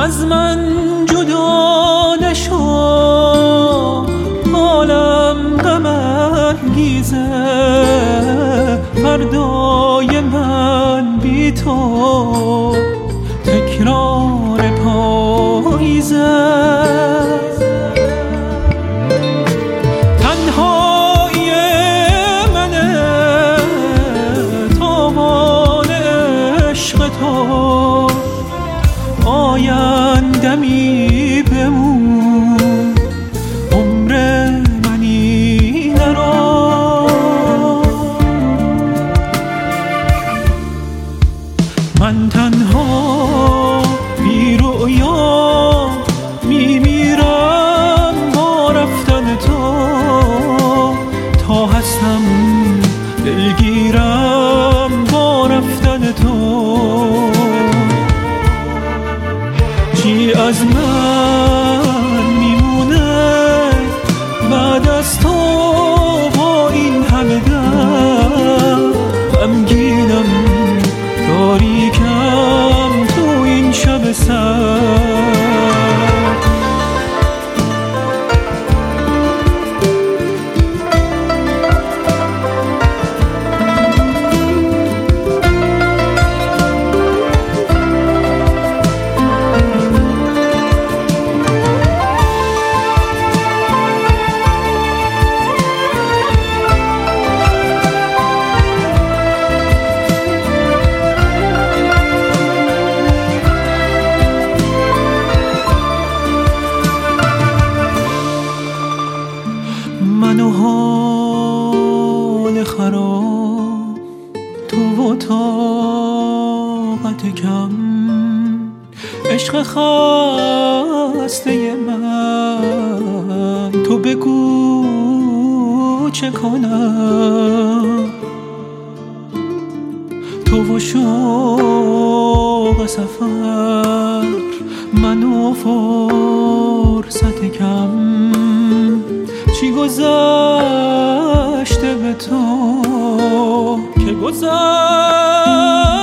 از من جدا نشو، حالم غم انگیزه، فردای من بی تو تکرار پاییزه. تنهایی منه تاوان عشق تو، آیندمی بمون عمر منی نرو. من تنها بی رویا میمیرم با رفتن تو، تا هستم دلگیرم با رفتن تو. چی از من میمونه بعد از تو با این همه دم؟ غمگینم تاریکم تو این شب سرد. من و حال خراب، تو و طاقت کم، عشق خسته من، تو بگو چه کنم؟ تو و شوق سفر، من و فرصت کم، چی گذشته به تو که گذشت